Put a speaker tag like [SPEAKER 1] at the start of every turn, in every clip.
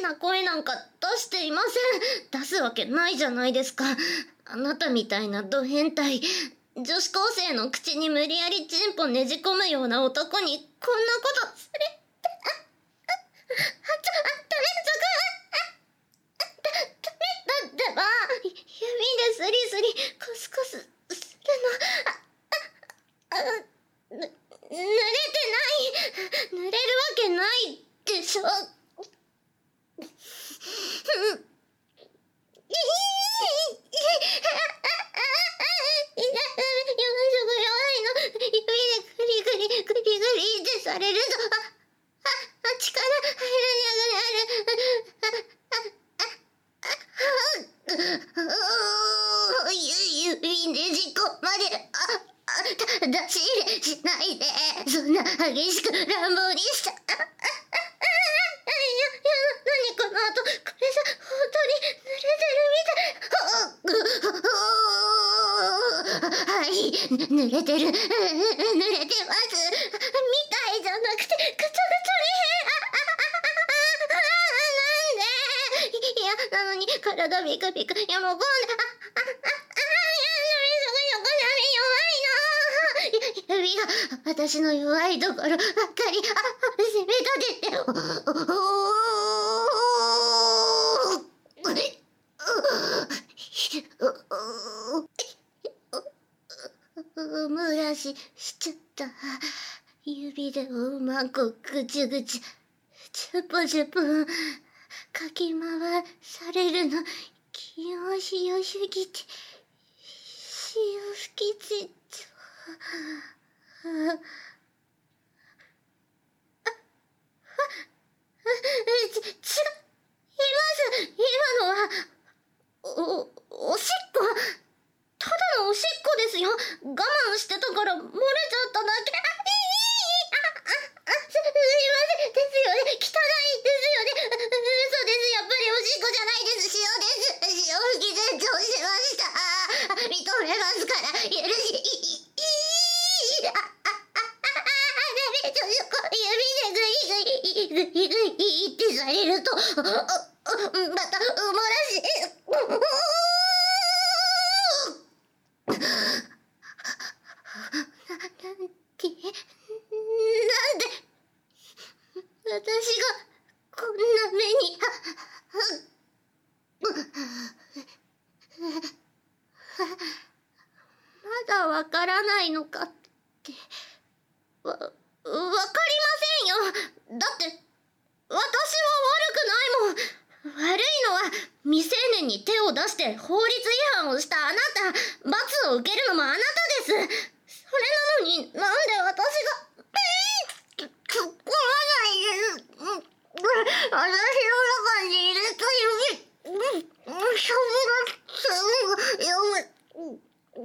[SPEAKER 1] な声なんか出していません。出すわけないじゃないですか。あなたみたいなド変態、女子高生の口に無理やりチンポねじ込むような男にこんなことするって、ダメ、ダメだってば、指でスリスリ、コスコスするの、濡れてない、濡れるわけないでしょ。指でグリグリグリグリってされると、力入らなくなる。指ねじ込まれ、出し入れしないで、そんな激しく乱暴にしちゃ。何この後、これじゃ本当に濡れてるみたい。はい、濡れてる、濡れてます。みたいじゃなくて、ぐちゃぐちゃに。なんで、いや、なのに体ビクビク、いやもう今度、指が私の弱いところばっかり責め立てて、蒸らしちゃった。指でおまんこぐちゅぐちゅ、チュポチュポかき回されるの気持ちよすぎて潮吹きついちゃう。違います。今のはおしっこ、ただのおしっこですよ。我慢してたから漏れちゃっただけ。すいません。ですよね。汚いですよね。嘘です。やっぱりおしっこじゃないです。塩です。潮吹き洗浄しました。認めますから、許し、指でグイグイグイグイってされると、また漏らし、なんで私がこんな目に。まだわからないのかって。わかりませんよ。だって私は悪くないもん。悪いのは未成年に手を出して法律違反をしたあなた。罰を受けるのもあなたです。それなのになんで私が。突っ込まないです。私の中に入れた指、しゃぶら読む。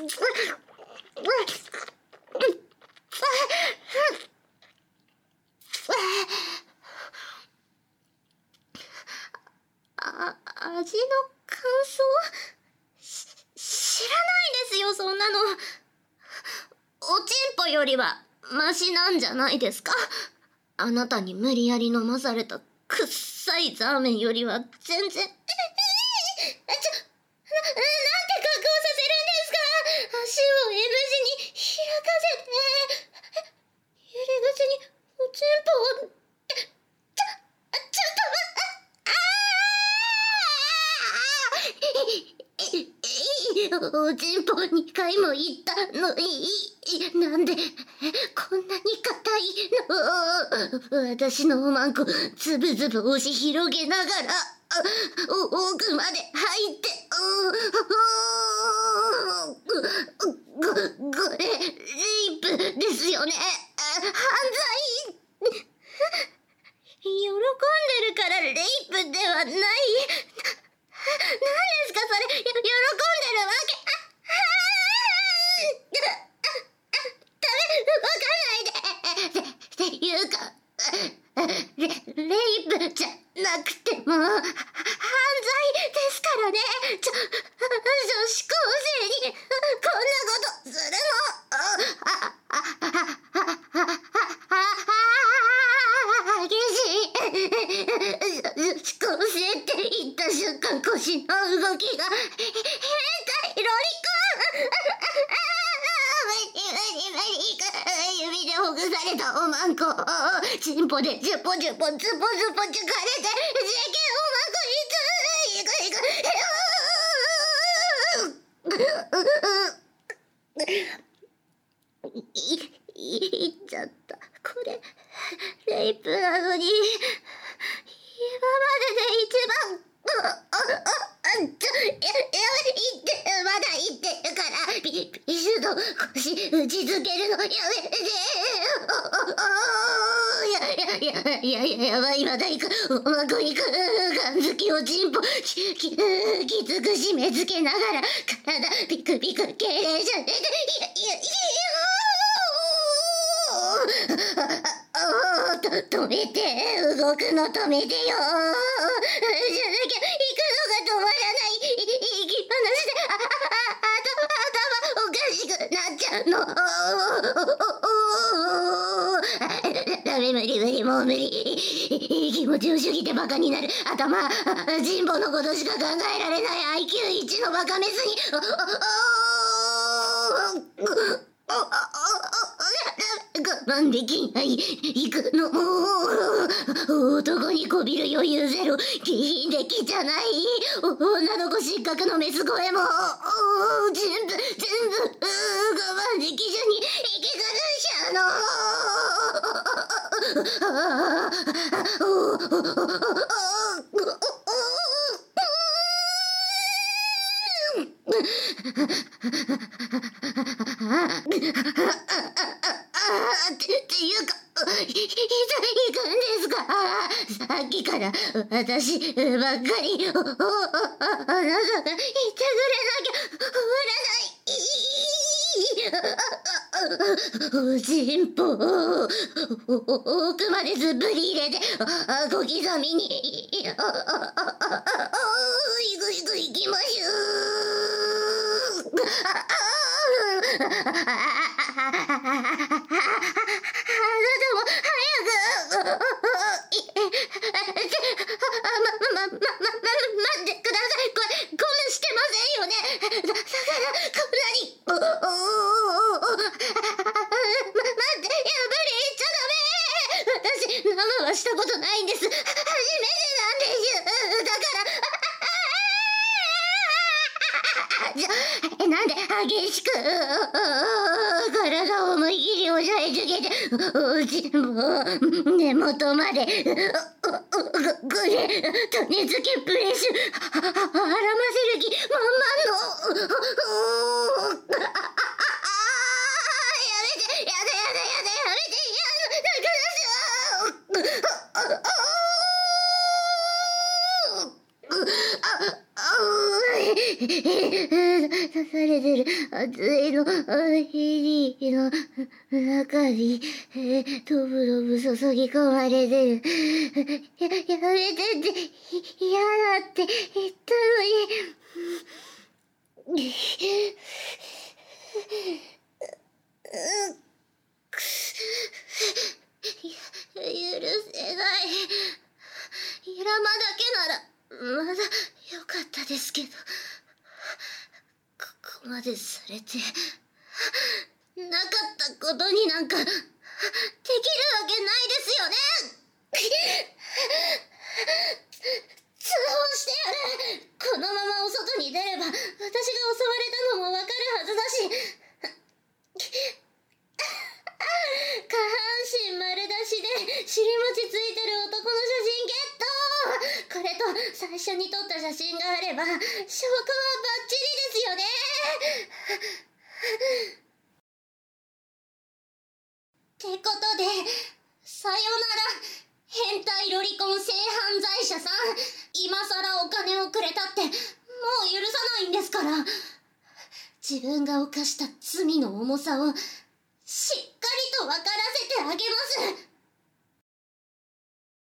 [SPEAKER 1] 味の感想？知らないですよ、そんなの。おちんぽよりはマシなんじゃないですか？あなたに無理やり飲まされたくっさいザーメンよりは全然。なんて格好させるんですか？足を M 字に開かせて、入り口におちんぽを。ちょっとおちんぽ2回も行ったのに、なんでこんなに硬いの？私のおまんこつぶつぶ押し広げながら奥まで入って、これレイプですよね？犯罪。喜んでるからレイプではない。何ですかそれ？喜んでるわけ。ダメ、動かないで。っていうか、レイプじゃなくても犯罪ですからね。女子高生にこんなことするの。激しい。女子高生腰の動きが変態ロリコン指でほぐされたおまんこチンポでジュポジュポズポズポチュかれて世間をまくいっちゃった。これレイプなのに今までで一番まだ言ってるからビシュと腰打ちつけるのやめてやばいまだ行くおまこ行くガンづきをチンポきつく締め付けながら体ピクピク痙攣じゃね止めて動くの止めてよじゃなきゃ行くのが止まらない行きっぱなしで頭おかしくなっちゃうのダメ無理もう無理気持ちよすぎてバカになる頭人望のことしか考えられない IQ1 のバカメスに我慢できない行くの男にこびる余裕ゼロ気品できじゃない女の子失格のメス声も全部我慢できずに息苦しちゃうのっていうかいつ行くんですかさっきから私ばっかりあなたが言ってくれなきゃ終わらないチンポ奥までずっぷり入れて小刻みに行きましょうあなたも早く待ってください。これゴムしてませんよね。だからこんなに待って無理言っちゃダメ。私生はしたことないんです。初めてなんですだからなんで激しく体を思い切り押さえつけて根元までこれ種付けプレッシュはらませる気満々のやめてやめて刺されてる熱いのヒリの中にとぶとぶ注ぎ込まれてるやめてって嫌だって言ったのに許せないイラマだけならまだよかったですけどここまでされてなかったことになんかできるわけないですよね通報してやるこのままお外に出れば私が襲われたのもわかるはずだし下半身丸出しで尻餅ついてる男の写真ゲットこれと最初に撮った写真があれば証拠はバッチリですよねってことでさよなら変態ロリコン性犯罪者さん今さらお金をくれたってもう許さないんですから自分が犯した罪の重さをしっかりと分からせてあげます